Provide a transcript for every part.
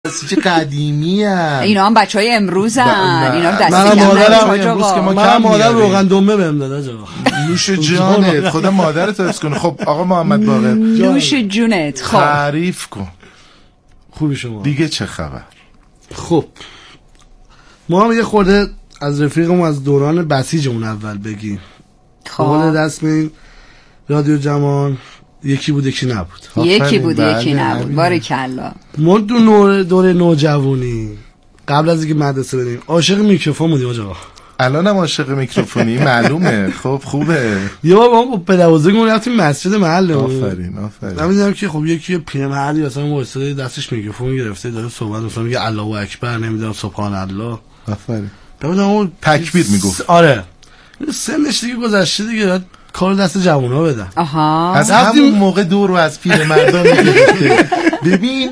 چه قدیمیه. اینا هم بچهای امروز هم اینا دست من مادر روغن دنبه بهم داد آقا. نوش جانت، خدا مادرت حفظ کنه. خب آقا محمد باقر، نوش جونت. خب تعریف کن. خوبی شما دیگه چه خبر؟ خب ما هم یه خورده از رفیقمون از دوران بسیجمون اول بگیم. خب دست این رادیو جوان یکی بود یکی نبود. یکی بود یکی نبود. باریکلا. ما دوره نوجوانی قبل از اینکه مدرسه بریم عاشق میکروفون بودیم آقا. الانم عاشق میکروفونی معلومه. خب خوبه. یه بار ما با پدربزرگمون رفتیم مسجد محله. آفرین. من دیدم که خب یکی پیرمردی مثلا وایساده دستش میکروفون گرفته داره صحبت مثلا میگه الله اکبر، نمیدونم سبحان الله. آفرین. اون تکبیر میگفت. آره. سنش دیگه گذشته دیگه، کار دست جوونا بدن. آها. از همون موقع دور رو از پیرمردان میگرفته. ببین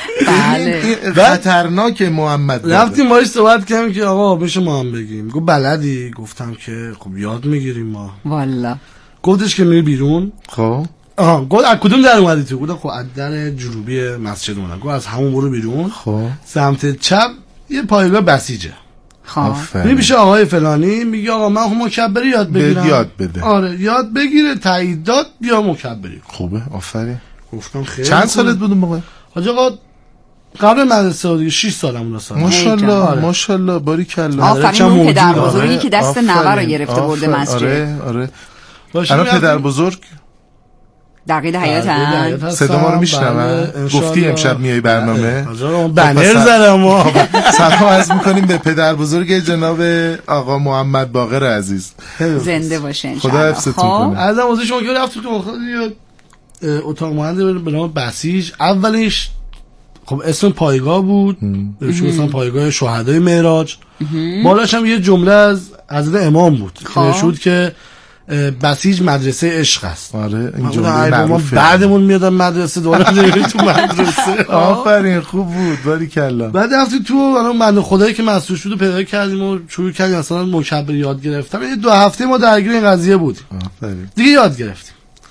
خطرناک محمد. رفتیم باهاش صحبت کردیم که آقا میشه ما هم بگیم. گفت بلدی؟ گفتم که خب یاد میگیریم ما. والا. گفتش که میری بیرون. خب گفت از کدوم در اومدی تو؟ گفتم خب از در جنوبی مسجد اومدم. گفت از همون برو بیرون. خب سمت چپ یه پایگاه بسیجه. خب میشه آقای فلانی میگه آقا من مکبری یاد بگیرم. یاد بده. آره یاد بگیره، تایید داد، بیا مکبری. خوبه. آفرین. گفتم خیلی. چند سالت بود اون موقع؟ حاج آقا قبل مدرسه دیگه 6 سالمون هستم. ماشاءالله باریکلا. آفرین. اون پدر بزرگی که دست نوه رو گرفته برده مسجد. آره. الان پدر بزرگ دقیقه حیات صدا ما رو میشنون. گفتی امشب میای برنامه. بنر زدم ما. سلام عرض میکنیم به پدر بزرگ جناب آقا محمد باقر عزیز. زنده باشین. خدا حفظتون کنه. از موضوع شما که رفتیم تو اتاق مهندس به نام بسیج. اولش خب اسم پایگاه بود، چون مثلا پایگاه شهدای معراج. بالاش هم یه جمله از حضرت امام بود که نشود که بسیج مدرسه عشق است. آره این جمله معروفه. بعدمون میادم مدرسه دوباره تو مدرسه. آفرین خوب بود باریکلا. بعد رفتیم تو الان بنده خدایی که مسئول شد پیدا کردیم و شروع کردیم مثلا مکبر یاد گرفتم. یه 2 هفته ما درگیر این قضیه بود. آفرین. دیگه یاد گرفتیم.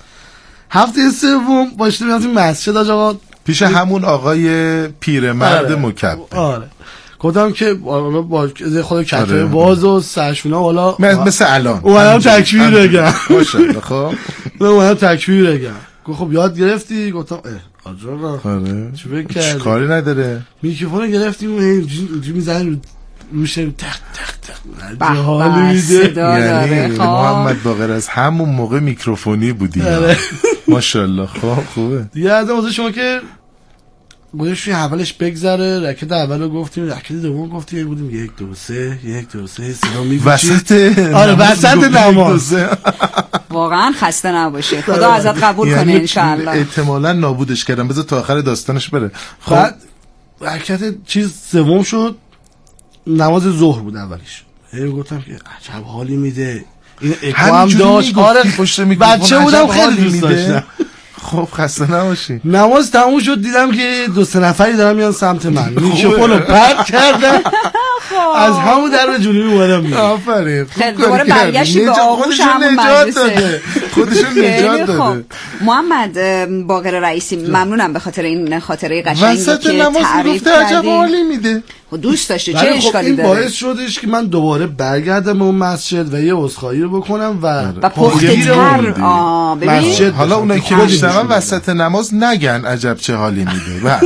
هفته سوم باشیم رفتیم مسجد آقا پیش همون آقای پیرمرد مکبر. آره. گفتم که با خود کتای باز و سرشونا والا مثل الان اومدم تکبیر بگم. ماشاءالله. خب اومدم تکبیر بگم. گفت خب یاد گرفتی؟ گفتم آجا آره چی فکر کردی؟ کاری نداره. میکروفون گرفتیم و اینجوری میزنیم روش تق تق تق. حال صدا یعنی محمد باقر از همون موقع میکروفونی بودی. ماشاءالله. خب خوبه. دیگه از موضوع شما که گوشش اولش بگذره. رکت اولو گفتیم، رکت دوم گفتیم، بودیم 1 2 3 1 2 3 صدا میگوشید. آره وسط نماز. واقعا خسته نباشه. خدا ازت قبول کنه ان شاء الله. احتمالاً نابودش کردم. بذار تا آخر داستانش بره. خب رکت چیز سوم شد، نماز ظهر بود اولیش. گفتم که عجب حالی میده. این اکو هم داشت. آره بچه بودم خیلی دوست داشتم. خب خسته نباشی. نماز تموم شد دیدم که 2-3 نفری دارن میان سمت من. میکروفونو پرت کردم. از همون در جنوبی اومدم میاد. آفرین. خیلی دوباره برگشتی به آغوش همون مدرسه. خودشون نجات داده. محمد باقر رئیسی ممنونم به خاطر این خاطره قشنگی که وسط نماز گفته عجب حالی میده. دوست داشته چه اشکالی داره. این باعث شدش که من دوباره برگردم به اون مسجد و یه عذرخواهی رو بکنم و پخته‌تر مسجد. حالا اونایی که میشنون وسط نماز نگن عجب چه حالی میده.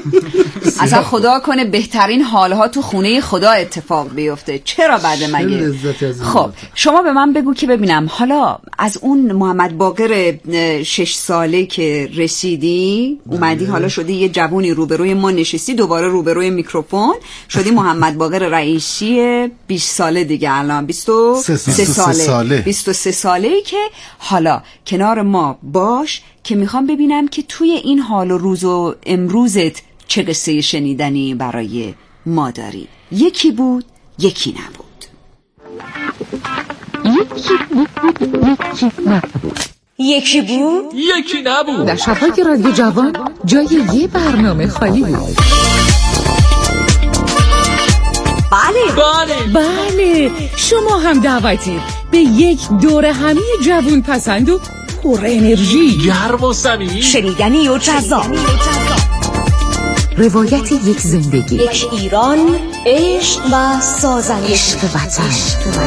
اصلا خدا کنه بهترین حالها تو خونه خدا اتفاق بیفته. چرا بعد مگه؟ خب شما به من بگو که ببینم حالا از اون محمد باقر 6 ساله که رسیدی اومدی حالا شدی یه جوونی روبروی ما نشستی، دوباره روبروی میکروفون شدی محمد باقر رئیسی 20 ساله دیگه. الان 23 ساله که حالا کنار ما باش که میخوام ببینم که توی این حال و روز و امروزت چه قصه شنیدنی برای ما داری. یکی بود یکی نبود. یکی بود یکی نبود. در شب‌های رادیو جوان جای یه برنامه خالی بود. بله شما هم دعوتید به یک دوره همه جوان پسند و پر انرژی، گرم و صمیمی، شنیدنی و جذاب. روایت یک زندگی، یک ایران، عشق و سازندگی، عشق وطن.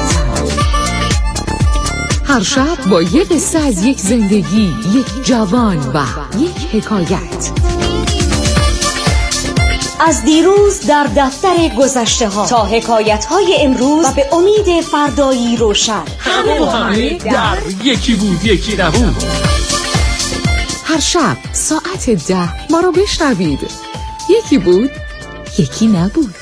هر شب با یک قصه از یک زندگی، یک جوان و یک حکایت. از دیروز در دفتر گذشته ها تا حکایت های امروز و به امید فردایی روشن. همه در یکی بود یکی نبود. هر شب ساعت 10 ما رو بشنوید. یکی بود یکی نبود.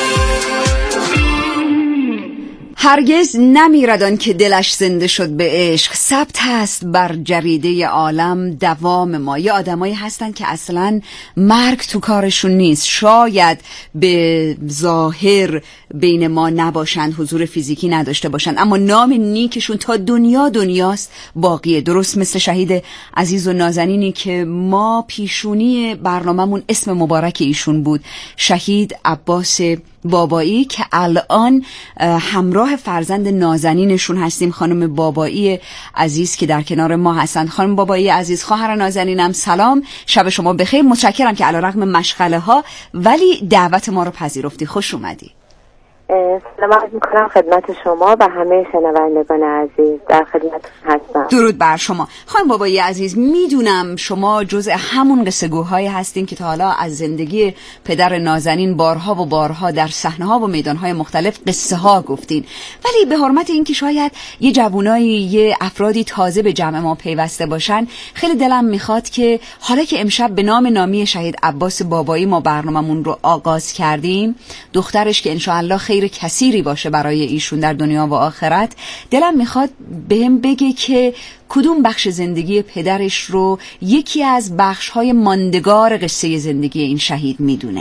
هرگز نمیردان که دلش زنده شد به عشق. ثبت هست بر جریده عالم دوام ما. یه آدمایی هستن که اصلا مرگ تو کارشون نیست. شاید به ظاهر بین ما نباشن، حضور فیزیکی نداشته باشن، اما نام نیکشون تا دنیاست باقیه. درست مثل شهید عزیز و نازنینی که ما پیشونی برنامه‌مون اسم مبارک ایشون بود، شهید عباس بابایی، که الان همراه فرزند نازنینشون هستیم، خانم بابایی عزیز که در کنار ما هستند. خانم بابایی عزیز، خواهر نازنینم، سلام، شب شما بخیر. متشکرم که علیرغم مشغله ها ولی دعوت ما رو پذیرفتی. خوش اومدی. سلام عرض میکنم خدمت شما و همه شنوندگان عزیز، در خدمتتون هستم. درود بر شما. خانم بابایی عزیز، میدونم شما جزء همون قصه گوهای هستین که تا حالا از زندگی پدر نازنین بارها و بارها در صحنه‌ها و میدان‌های مختلف قصه ها گفتین، ولی به حرمت این که شاید یه جوونایی، یه افرادی تازه به جمع ما پیوسته باشن، خیلی دلم میخواد که حالا که امشب به نام نامی شهید عباس بابایی ما برنامه‌مون رو آغاز کردیم، دخترش که انشاءالله خیر کثیری باشه برای ایشون در دنیا و آخرت، دلم میخواد بهم بگه که کدوم بخش زندگی پدرش رو یکی از بخش‌های ماندگار قصه زندگی این شهید میدونه.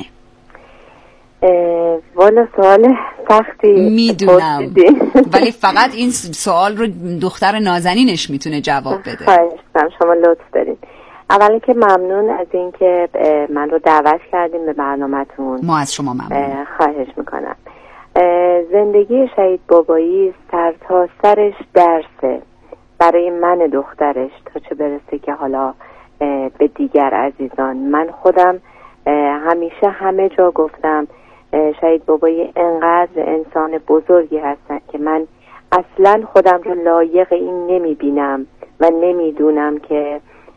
والا سوال سختی میدونم ولی فقط این سوال رو دختر نازنینش میتونه جواب بده. خواهش می‌کنم، شما لطف دارین. اولی که ممنون از این که من رو دعوت کردیم به برنامه‌تون. ما از شما ممنون. خواهش میکنم. زندگی شهید بابایی سر تا سرش درسه برای من دخترش، تا چه برسه که حالا به دیگر عزیزان. من خودم همیشه همه جا گفتم شهید بابایی انقدر انسان بزرگی هستن که من اصلا خودم رو لایق این نمیبینم و نمیدونم که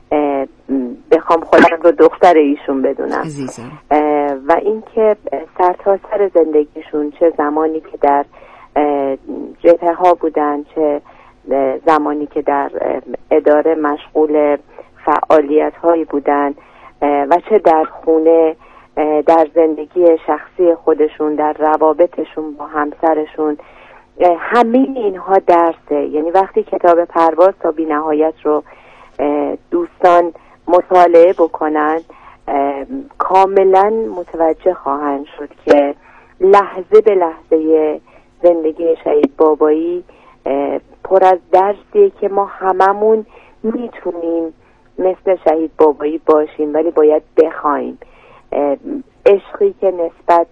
بخوام خودم رو دختر ایشون بدونم. و اینکه سر تا سر زندگیشون، چه زمانی که در جبهه ها بودن، چه زمانی که در اداره مشغول فعالیت هایی بودن و چه در خونه، در زندگی شخصی خودشون، در روابطشون با همسرشون، همه اینها درسه. یعنی وقتی کتاب پرواز تا بی نهایت رو دوستان مطالعه بکنن، کاملا متوجه خواهند شد که لحظه به لحظه زندگی شهید بابایی پر از درسیه که ما هممون میتونیم مثل شهید بابایی باشیم، ولی باید بخوایم. عشقی که نسبت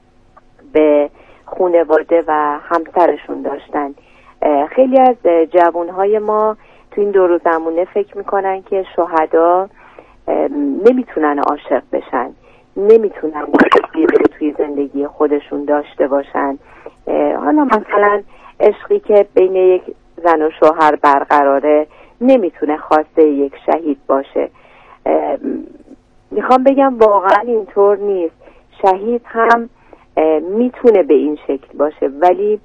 به خانواده و همسرشون داشتن. خیلی از جوانهای ما تو این دور و زمونه فکر میکنن که شهدا نمیتونن عاشق بشن، نمیتونن توی زندگی خودشون داشته باشن. حالا مثلا عشقی که بین یک زن و شوهر برقراره نمیتونه خواسته یک شهید باشه. میخوام بگم واقعا اینطور نیست. شهید هم میتونه به این شکل باشه، ولی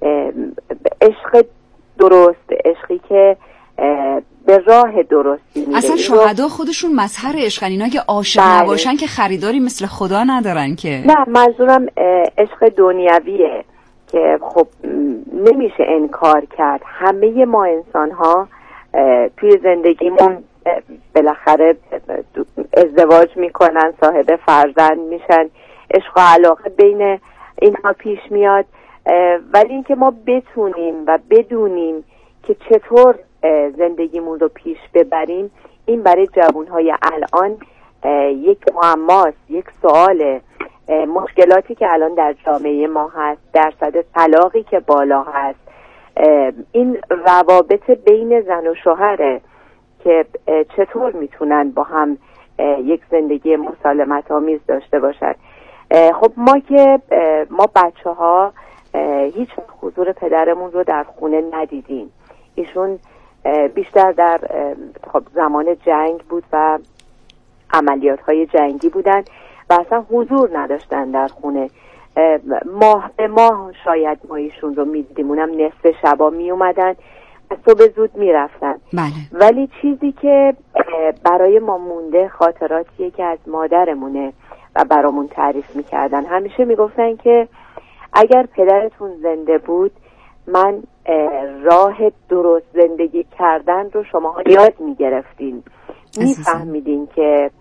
عشق درست، عشقی که به راه درستی میره. اصلا شهدا خودشون مظهر عشقن. اینا که عاشق نباشن که خریداری مثل خدا ندارن که. نه، منظورم عشق دنیویه که خب نمیشه انکار کرد. همه ما انسان ها توی زندگیمون بالاخره ازدواج میکنن، صاحب فرزند میشن، عشق و علاقه بین اینها پیش میاد، ولی اینکه ما بتونیم و بدونیم که چطور زندگیمون رو پیش ببریم، این برای جوانهای الان یک معماست، یک سواله. مشکلاتی که الان در جامعه ما هست، درصد طلاقی که بالا هست، این روابط بین زن و شوهره که چطور میتونن با هم یک زندگی مسالمت آمیز داشته باشن. خب ما بچه ها هیچ حضور پدرمون رو در خونه ندیدیم. ایشون بیشتر در زمان جنگ بود و عملیات های جنگی بودن و اصلا حضور نداشتن در خونه. ماه به ماه شاید ما ایشون رو میدیدیم، اونم نصف شبا می اومدن و صبح زود می رفتن. ولی چیزی که برای ما مونده خاطراتیه که از مادرمونه و برامون تعریف میکردن. همیشه میگفتن که اگر پدرتون زنده بود من راه درست زندگی کردن رو شماها یاد میگرفتین، میفهمیدین که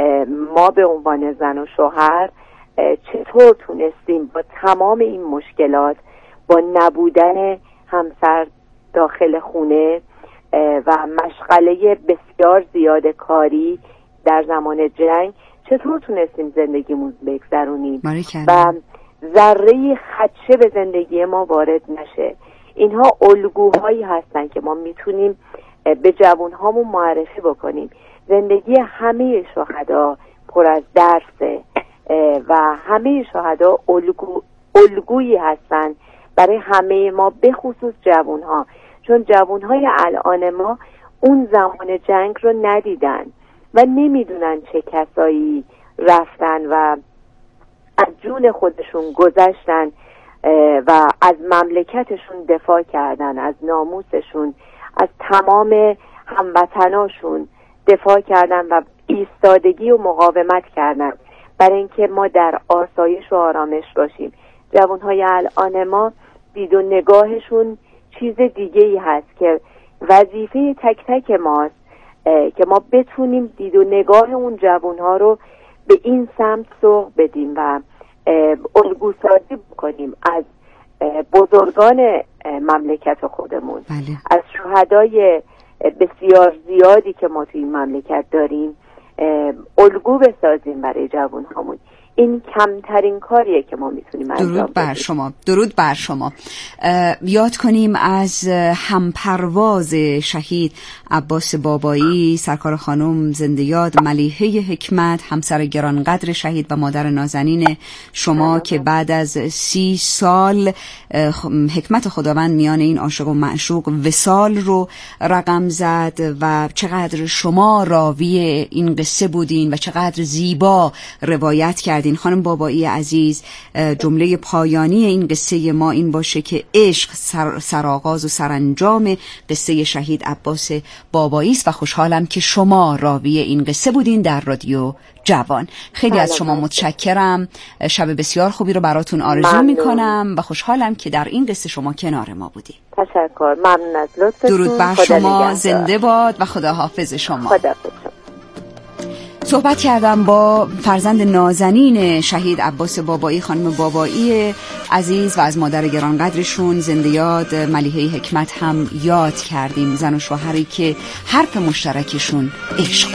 ما به عنوان زن و شوهر چطور تونستیم با تمام این مشکلات، با نبودن همسر داخل خونه و مشغله بسیار زیاد کاری در زمان جنگ، چطور تونستیم زندگیمون بگذرونیم و ذره خدشه به زندگی ما وارد نشه. اینها الگوهایی هستن که ما میتونیم به جوانهامون معرفی بکنیم. زندگی همه شهدا پر از درسه و همه شهدا الگویی هستن برای همه ما، به خصوص جوانها، چون جوانهای الان ما اون زمان جنگ رو ندیدن و نمیدونن چه کسایی رفتن و از جون خودشون گذشتن و از مملکتشون دفاع کردن، از ناموسشون، از تمام هموطناشون دفاع کردن و ایستادگی و مقاومت کردن برای اینکه ما در آسایش و آرامش باشیم. جوانهای الان ما دید و نگاهشون چیز دیگه ای هست که وظیفه تک تک ماست که ما بتونیم دید و نگاه اون جوانها رو به این سمت سوق بدیم و الگو سازی بکنیم از بزرگان مملکت خودمون. از شهدای بسیار زیادی که ما توی این مملکت داریم الگو بسازیم برای جوانهامون. این کمترین کاریه که ما میتونیم انجام بدیم. درود بر شما. یاد کنیم از همپرواز شهید عباس بابایی، سرکار خانم زنده یاد ملیحه حکمت، همسر گرانقدر شهید و مادر نازنین شما که بعد از 30 سال حکمت خداوند میان این عاشق و معشوق وصال رو رقم زد و چقدر شما راوی این قصه بودین و چقدر زیبا روایت کردین. خانم بابایی عزیز، جمله پایانی این قصه ما این باشه که عشق سرآغاز و سرانجام قصه شهید عباس بابایی است و خوشحالم که شما راوی این قصه بودین در رادیو جوان. خیلی از شما متشکرم. شب بسیار خوبی رو براتون آرزو میکنم و خوشحالم که در این قصه شما کنار ما بودید. تشکر، ممنون از لطفتون. درود بر شما، زنده باد و خداحافظ شما. خداحافظ. صحبت کردم با فرزند نازنین شهید عباس بابایی، خانم بابایی عزیز، و از مادر گرانقدرشون زنده یاد ملیحه حکمت هم یاد کردیم، زن و شوهری که حرف مشترکشون عشق.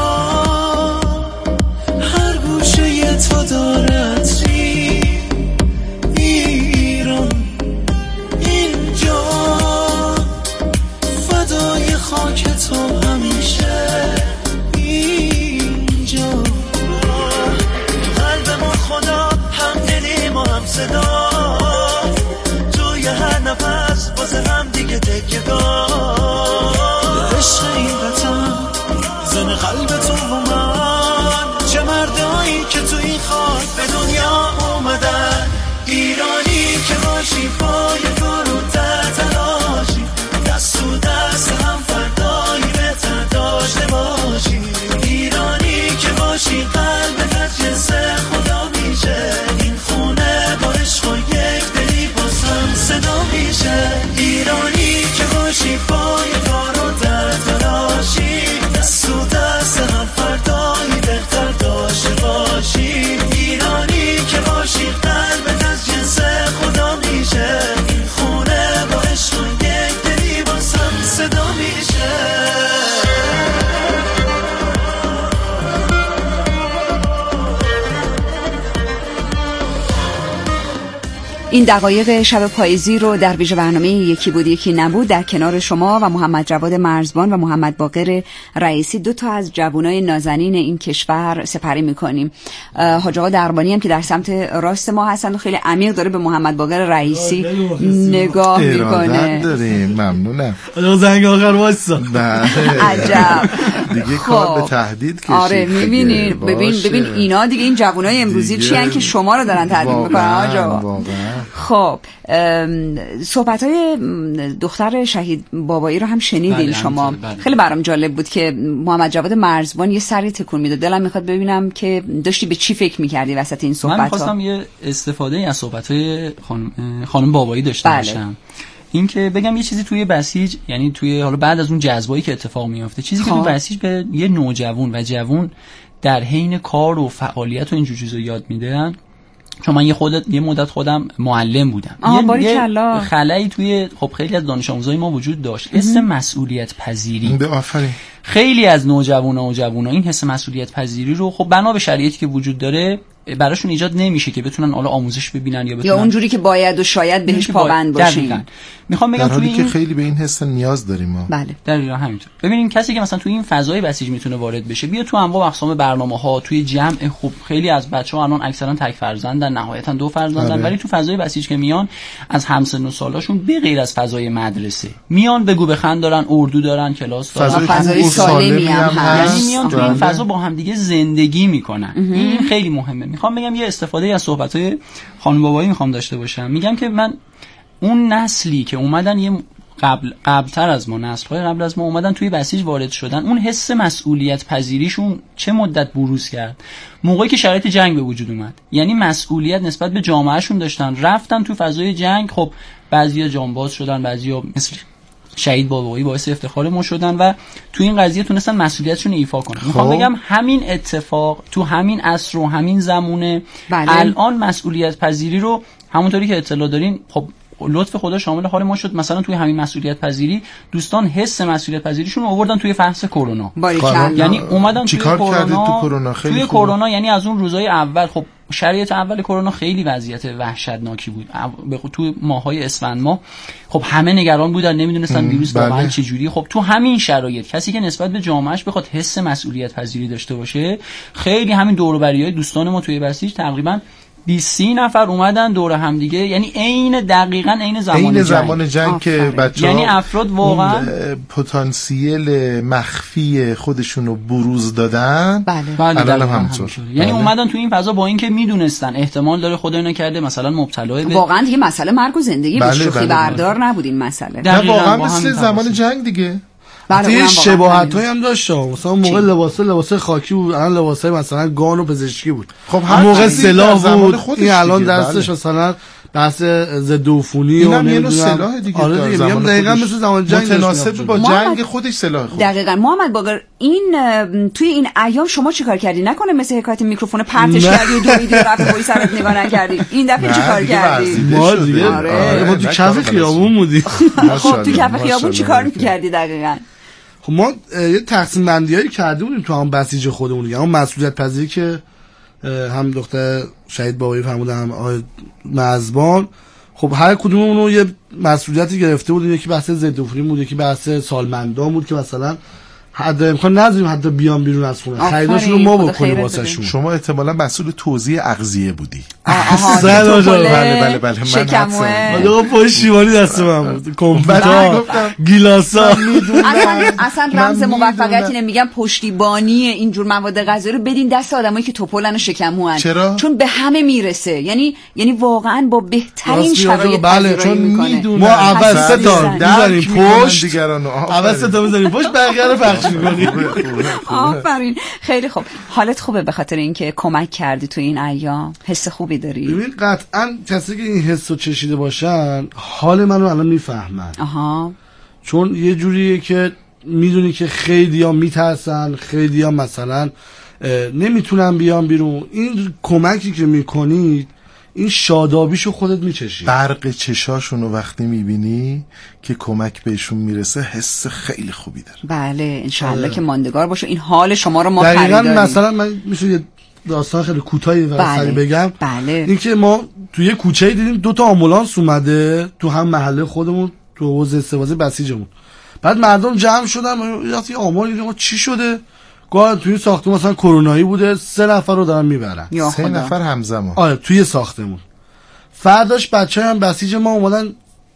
هر گوشه تو دارد ایران، اینجا فدای خاک تو همیشه، صدا توی هر نفس واسه هم دیگه تکیه دار. عشق این وطن زن قلب تو این دقایق شب پاییزی رو در ویژه برنامه یکی بود یکی نبود در کنار شما و محمد جواد مرزبان و محمد باقر رئیسی، 2 تا از جوانای نازنین این کشور سپری میکنیم. حاج آقا دربانی هم که در سمت راست ما هستن و خیلی عمیق داره به محمد باقر رئیسی نگاه میکنه. داریم. ممنونم. زنگ آخر واسه عجب دیگه کار به تهدید کشید. آره میبینین، ببین اینا دیگه این جوانای امروزی چی ان که شما رو دارن تهدید میکنن آجا. خب صحبت‌های دختر شهید بابایی رو هم شنیدین شما. خیلی برام جالب بود که محمد جواد مرزبان یه سری تکون میداد. دلم میخواد ببینم که داشتی به چی فکر میکردی وسط این صحبت‌ها. من خواستم یه استفاده از صحبت‌های خانم بابایی داشته باشم. این که بگم یه چیزی توی بسیج، یعنی توی حالا بعد از اون جذبایی که اتفاق میفته، چیزی که توی بسیج به یه نوجوان و جوان در حین کار و فعالیت و اینجور چیزا یاد میدن. چون من یه مدت خودم معلم بودم. یه خلایی توی خب خیلی از دانش آموزای ما وجود داشت، حس مسئولیت پذیری. آفرین. خیلی از نوجوانا این حس مسئولیت پذیری رو خب بنا به شرایطی که وجود داره براشون ایجاد نمیشه که بتونن حالا آموزش ببینن یا اونجوری که باید و شاید بهش پابند باشن. میخوام بگم توی این که خیلی به این حس نیاز داریم ما. بله دقیقاً همینطور. ببینین کسی که مثلا توی این فضای بسیج میتونه وارد بشه، بیا تو انواع و اقسام برنامه‌ها، توی جمع خوب خیلی از بچه‌ها الان اکثرا تک فرزندن، نهایتا 2 فرزندن، ولی تو فضای بسیج که میان از همسن و سالاشون به غیر از فضای مدرسه میان بگو بخند دارن، اردو دارن، کلاس دارن، فضای سالمی هم هست. یعنی میان تو این فضا با هم دیگه زندگی میکنن. این خیلی مهمه. میخوام بگم یه استفاده از صحبت‌های خانم بابایی میخوام داشته باشم. میگم که من اون نسلی که اومدن یه قبلتر از ما، نسل‌های قبل از ما اومدن توی بسیج وارد شدن، اون حس مسئولیت پذیریشون چه مدت بروز کرد؟ موقعی که شرایط جنگ به وجود اومد. یعنی مسئولیت نسبت به جامعهشون داشتن، رفتن تو فضای جنگ. خب بعضیا جانباز شدن، بعضیا مثل شهید بابایی باعث افتخار ما شدن و تو این قضیه تونستن مسئولیتشون ایفا کنن. میخوام بگم همین اتفاق تو همین عصر و همین زمونه. الان مسئولیت پذیری رو همونطوری که اطلاع دارین، خب لطف خدا شامل حال ما شد، مثلا توی همین مسئولیت پذیری دوستان حس مسئولیت پذیریشون رو آوردن توی فحص کرونا. یعنی اومدن توی کرونا، توی کرونا یعنی از اون روزای اول. خب شرایط اول کرونا خیلی وضعیت وحشتناکی بود. تو ماهای اسفند ماه خب همه نگران بودن، نمیدونستن ویروس واقعا چه جوری. خب تو همین شرایط کسی که نسبت به جامعهش بخواد حس مسئولیت پذیری داشته باشه، خیلی همین دور و بریای دوستان ما توی بسیج تقریبا 20-30 نفر اومدن دور هم دیگه، یعنی دقیقاً عین زمان جنگ که بچه‌ها یعنی افراد واقعا پتانسیل مخفی خودشون رو بروز دادن. بله الان همینطور. یعنی اومدن تو این فضا با اینکه میدونستن احتمال داره خدا اینا کرده مثلا مبتلا به واقعا دیگه مسئله مرگ و زندگی به شوخی بردار نبود این مسئله. نه واقعا مثل زمان جنگ دیگه. یه شباهتایی هم داشت. مثلا موقع لباس خاکی بود، الان لباسای مثلا گان و پزشکی بود. خب هر موقع سلاح بود، این الان دستش مثلا بحث ضد عفونی و نمیدونم سلاح دیگه. آره دیگه میگم دقیقاً مثل زمان جنگ متناسب با جنگ خودش سلاح خود. دقیقاً. محمد باقر این توی این ایام شما چیکار کردی؟ نکنه مثل حکایت میکروفون پرتش کردی و دویدی و رفت پای سرت نگاه نکردی. این دفعه چیکار کردی؟ ما دیگه ما تو کف خیابون بودیم. خب تو کف خیابون چیکار می‌کردی دقیقاً؟ خب ما یه تقسیم بندیایی کرده بودیم تو هم بسیج خودمون دیگه. اون مسئولیت پذیری که هم دختر شهید بابایی فرمودن هم آقای مرزبان، خب هر کدوممون رو یه مسئولیتی گرفته بودیم. یکی بحث ضد عفونی بود، یکی بحث سالمندان بود که مثلا حد امکان نذاریم حتی بیان بیرون از خونه، خریداشون رو ما بکنیم واسهشون. شما احتمالاً مسئول توزیع اغذیه بودی. بله من شکموه پشتیبانی دست من بود، کمپیوتر، گیلاسا. اصلا رمز موفقیت اینه، میگم پشتیبانی اینجور مواد غذایی رو بدین دست آدمایی که توپلن و شکموان. چون به همه میرسه. یعنی واقعا با بهترین شرایط پذیرایی میکنه. ما اول 3 تا میذاریم پشت، اول 3 تا میذاریم پشت، بقیه رو پخش میکنیم. آفرین. خیلی خوب. حالت خوبه به خاطر اینکه کمک کردی تو این ایام؟ حس خوبی داری؟ ببین قطعاً کسی که این حسو چشیده باشن حال منو الان میفهمن. چون یه جوریه که میدونی که خیلی‌ها میترسن، خیلی‌ها مثلا نمیتونن بیان بیرون. این کمکی که میکنید این شادابیشو خودت میچشی. برق چشاشونو وقتی میبینی که کمک بهشون میرسه حس خیلی خوبی داره. بله انشالله که ماندگار باشه. این حال شما رو ما خریداریم. دقیقاً. مثلا من میشه یه داستان خیلی کوتاهی و سریع بگم. بله. اینکه ما توی کوچه دیدیم 2 تا آمبولانس اومده تو هم محله خودمون تو حوزه استفاده بسیجمون. بعد مردم جمع شدن یه آمار دیدیم چی شده؟ گفت توی ساختمون مثلا کرونایی بوده 3 نفر رو دارن میبرن. 3 نفر همزمان. آره توی ساختمون. فرداش بچه‌ها هم بسیج ما اومدن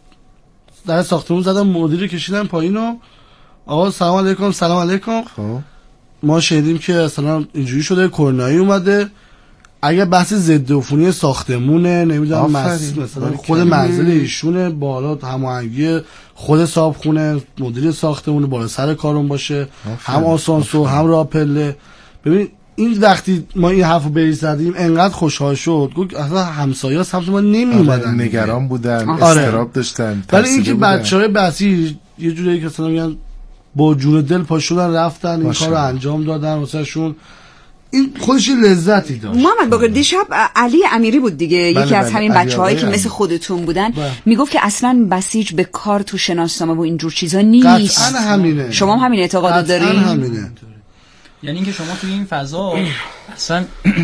در ساختمون زدن مدیر کشیدن پایین و آقا سلام علیکم. سلام علیکم. خب ما شنیدیم که اصلا اینجوری شده کرونایی اومده. اگه بحث ضد عفونی ساختمونه نمیدونم مثلا خود منزل ایشونه بالا هماهنگی خود صاحبخونه مدیر ساختمون بالا سر کارون باشه هم آسانسور هم راه پله. ببین این وقتی ما این حرفو بریزدیم انقدر خوشحال شد گفت اصلا همسایه‌ها سمت ما نمی اومدن نگران بودن استراب داشتن. ولی اینکه بچهای بسیج یه جوری که مثلا میگن با جون دل پاشون رفتن این کارو انجام دادن واسهشون این خودش لذتی داشت. محمد باقر دیشب علی امیری بود دیگه بله یکی از همین بچه‌هایی که هم. مثل خودتون بودن میگفت که اصلا بسیج به کار تو شناسنامه و اینجور چیزا نیست. قطعاً همینه. شما هم همین اعتقاد دارین؟ همینه. یعنی اینکه شما توی این فضا اصلا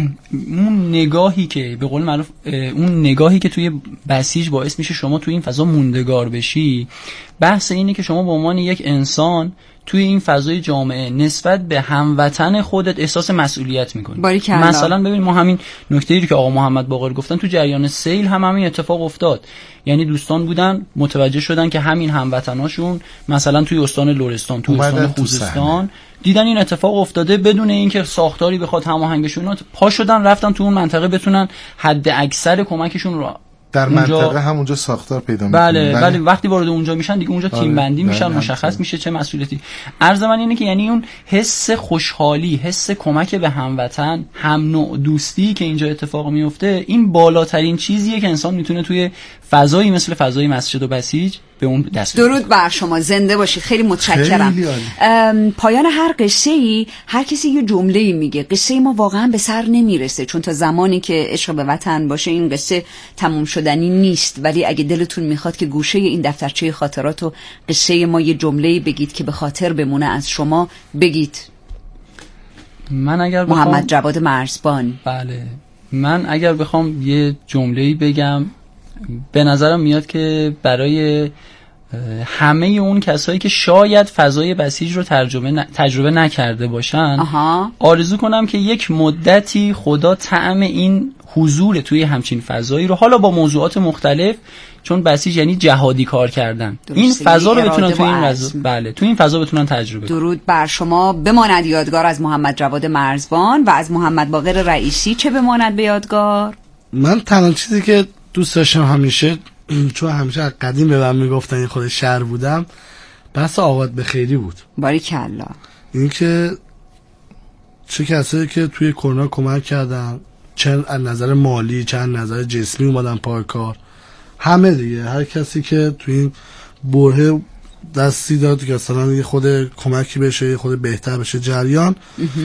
اون نگاهی که به قول معروف اون نگاهی که توی بسیج باعث میشه شما توی این فضا موندگار بشی. بحث اینه که شما به عنوان یک انسان توی این فضای جامعه نسبت به هموطن خودت احساس مسئولیت میکنی. مثلا ببین ما همین نکته‌ای رو که آقا محمد باقر گفتن تو جریان سیل هم همین اتفاق افتاد. یعنی دوستان بودن متوجه شدن که همین هموطناشون مثلا توی استان لرستان توی استان خوزستان دیدن این اتفاق افتاده بدون اینکه ساختاری بخواد هماهنگشون پا شدن رفتن تو اون منطقه بتونن حد اکثر کمکشون رو در منطقه همونجا ساختار پیدا میکنن. بله وقتی وارد اونجا میشن دیگه اونجا تیم بندی میشن مشخص میشه چه مسئولیتی. عرض من اینه که یعنی اون حس خوشحالی حس کمک به هموطن هم نوع دوستی که اینجا اتفاق میفته این بالاترین چیزیه که انسان میتونه توی فضایی مثل فضای مسجد و بسیج به اون دست بیاره. درود بر شما زنده باشید. خیلی متشکرم. پایان هر قصه‌ای هر کسی یه جمله‌ای میگه. قصه ما واقعا به سر نمیرسه چون تا زمانی که عشق به وطن باشه این قصه تموم شدنی نیست. ولی اگه دلتون میخواد که گوشه این دفترچه خاطرات و قصه ما یه جمله‌ای بگید که به خاطر بمونه از شما بگید. من اگر بخوام محمد جواد مرزبان. بله من اگر بخوام یه جمله‌ای بگم به نظرم میاد که برای همه اون کسایی که شاید فضای بسیج رو تجربه نکرده باشن آرزو کنم که یک مدتی خدا طعم این حضور توی همچین فضایی رو حالا با موضوعات مختلف چون بسیج یعنی جهادی کار کردن این فضا رو بتونن توی این فضا توی این فضا بتونن تجربه کنن. درود بر شما. بماند یادگار از محمد جواد مرزبان و از محمد باقر رئیسی. چه بماند به یادگار؟ من تنها چیزی که دوست داشتم همیشه چون همیشه از قدیم به من میگفتن این خود شهر بودم بحث آقاد به خیری بود. باریکلا. این که چه کسایی که توی کرونا کمک کردن چه از نظر مالی چه از نظر جسمی اومدن پای کار همه دیگه هر کسی که توی این بره دستی داد که اصلا یه خود کمکی بشه یه خود بهتر بشه جریان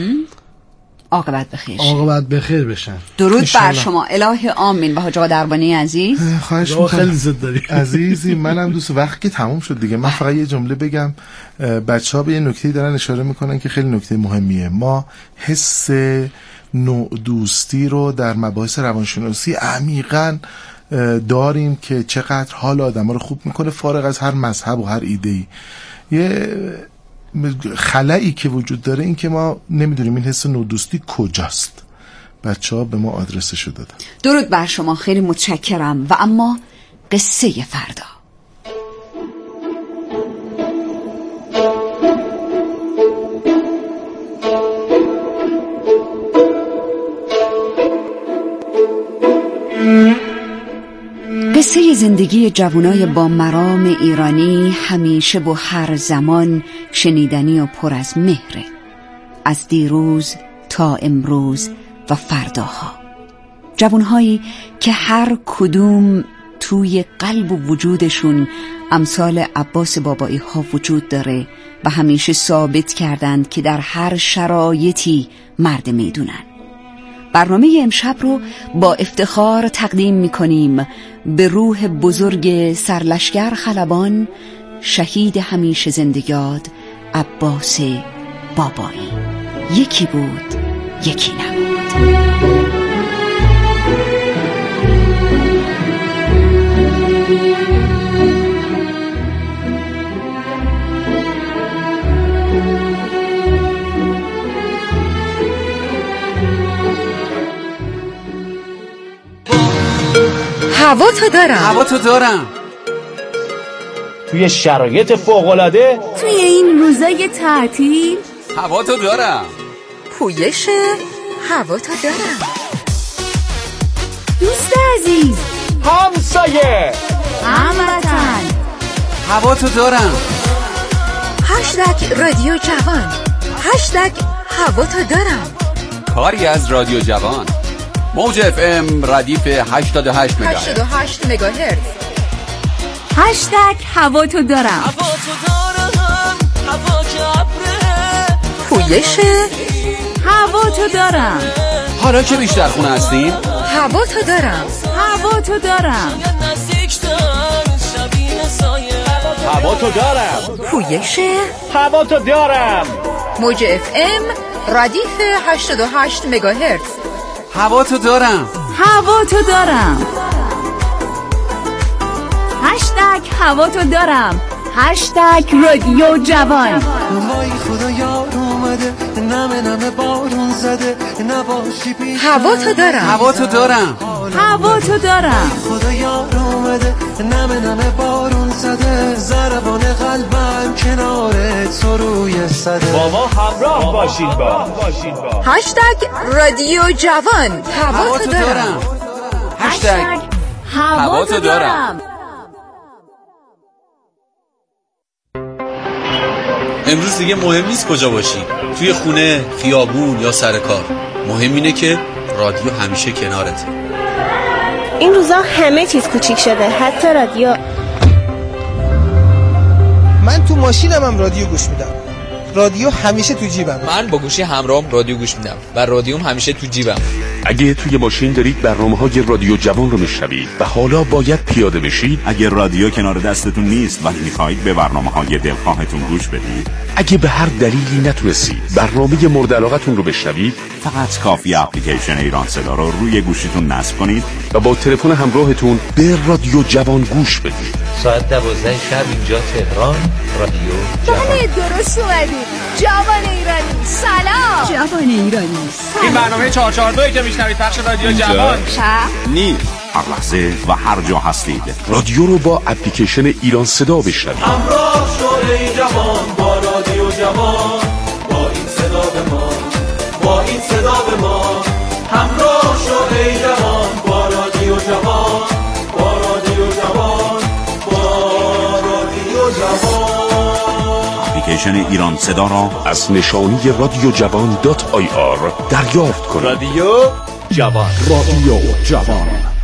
عاقبت بخیر عاقبت بخیر بشن. درود بر شما. اله آمین. و حاج آقا دربانی عزیز خواهش می‌کنم خیلی زد داری عزیزی منم دوست وقتی که تموم شد دیگه من فقط یه جمله بگم. بچه‌ها به یه نکته‌ای دارن اشاره میکنن که خیلی نکته مهمیه. ما حس نوع دوستی رو در مباحث روانشناسی عمیقاً داریم که چقدر حال آدم‌ها رو خوب میکنه فارغ از هر مذهب و هر ایده‌ای. یه خلایی که وجود داره این که ما نمیدونیم این حس نوع دوستی کجاست. بچه‌ها به ما آدرسشو دادن. درود بر شما. خیلی متشکرم. و اما قصه فردا. قصه زندگی جوانای با مرام ایرانی همیشه و هر زمان شنیدنی و پر از مهره. از دیروز تا امروز و فرداها. جوانهایی که هر کدوم توی قلب و وجودشون امثال عباس بابایی ها وجود داره و همیشه ثابت کردند که در هر شرایطی مرد میدونن. برنامه امشب رو با افتخار تقدیم میکنیم به روح بزرگ سرلشکر خلبان شهید همیشه زندگیاد عباس بابایی. یکی بود یکی نبود. هوا تو دارم توی شرایط فوق‌العاده، توی این روزای تعطیل هوا تو دارم. پویش هوا تو دارم. دوست عزیز، همسایه، هموطن، هوا تو دارم. هشتگ رادیو جوان، هشتگ هوا تو دارم. کاری از رادیو جوان، موج FM ردیف 88 مگاهرتز. 88 مگاهرتز. هشتگ هوا تو دارم. هوا تو دارم، هوا که ابره، پویش هوا تو دارم. حالا که بیشتر خونه هستیم، هوا تو دارم. هوا تو دارم. هوا تو دارم. پویش هوا تو دارم. موج FM ردیف 88 مگاهرتز. هوا تو دارم. هوا تو دارم. هشتگ هوا تو دارم. هشتگ رادیو جوان. وای خدا یار اومده، نمه بارون زده، نباشی پیش هوا تو دارم. هوا تو دارم. هوا تو دارم. خدا یار اومده، نمه بارون زده، ضربان قلبم کنار تو روی صده. بابا همراه باشین با هشتگ رادیو جوان. هوا تو دارم. هشتگ هوا تو دارم. امروز دیگه مهم نیست کجا باشی، توی خونه، خیابون یا سر کار. مهم اینه که رادیو همیشه کنارته. این روزا همه چیز کوچیک شده، حتی رادیو. من تو ماشینم هم رادیو گوش میدم. رادیو همیشه تو جیبم. من با گوشی همراهم رادیو گوش میدم و رادیوم همیشه تو جیبم. اگه توی ماشین دارید برنامه‌های رادیو جوان رو میشنوید و حالا باید پیاده بشید، اگه رادیو کنار دستتون نیست ولی میخواید به برنامه‌های دلخواهتون گوش بدید، اگه به هر دلیلی نتونستید برنامه مورد علاقتون رو بشنوید، فقط کافی اپلیکیشن ایران صدا رو روی گوشیتون نصب کنید و با تلفن همراهتون به رادیو جوان گوش بدید. ساعت 12 شب اینجا تهران، رادیو جوان. بله درست اومدید. جوان ایرانی سلام. جوان ایرانی سلام. این برنامه 442 که میشنوید پخش رادیو جوان نی هر لحظه و هر جا هستید رادیو رو با اپلیکیشن ایران صدا بشنوید. همراه شو ای جوان با رادیو جوان، با این صدا به ما، با این صدا به ما. همراه شو ای جوان با رادیو جوان، با رادیو جوان، با رادیو جوان. اپلیکیشن ایران صدا را از نشانی رادیو جوان .ir دریافت کنید. رادیو جوان. رادیو جوان.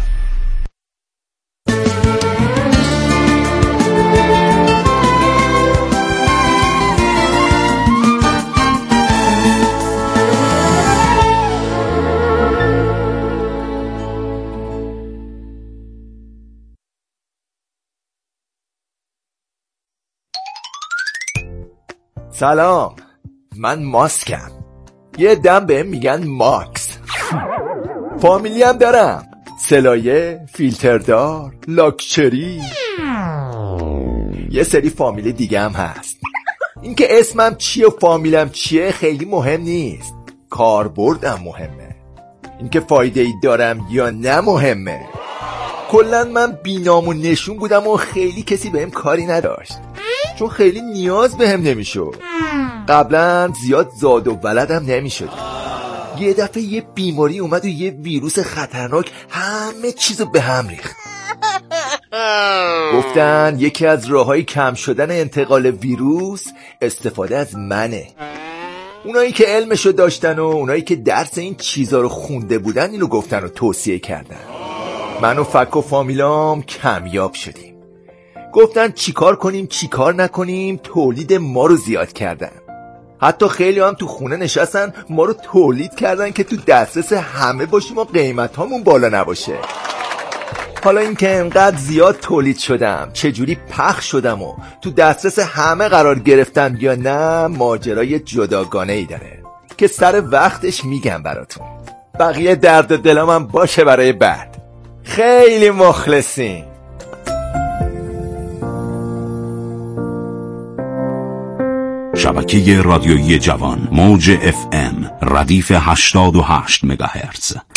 سلام، من ماسکم. یه دم بهم میگن ماکس. فامیلی هم دارم، سلایه، فیلتردار، لاکچری. یه سری فامیلی دیگه هم هست. اینکه اسمم چیه و فامیلم چیه خیلی مهم نیست، کاربردم مهمه. اینکه فایده ای دارم یا نه مهمه. کلن من بینام و نشون بودم و خیلی کسی بهم کاری نداشت، چون خیلی نیاز بهم نمیشد. قبلا زیاد زاد و ولدم نمیشد. یه دفعه یه بیماری اومد و یه ویروس خطرناک همه چیزو به هم ریخت. گفتن یکی از راههای کم شدن انتقال ویروس استفاده از منه. اونایی که علمشو داشتن و اونایی که درس این چیزا رو خونده بودن اینو گفتن و توصیه کردن. من و فک و فامیلام کمیاب شدیم. گفتن چیکار کنیم چیکار نکنیم، تولید ما رو زیاد کردن. حتی خیلی هم تو خونه نشستن ما رو تولید کردن که تو دسترس همه باشیم و قیمت هامون بالا نباشه. حالا این که انقدر زیاد تولید شدم، چجوری پخش شدم و تو دسترس همه قرار گرفتم یا نه، ماجرای جداگانه ای داره که سر وقتش میگم براتون. بقیه درد دلم هم باشه برای بعد. خیلی مخلصین. شبکه رادیویی جوان، موج FM ردیف 88 مگاهرتز.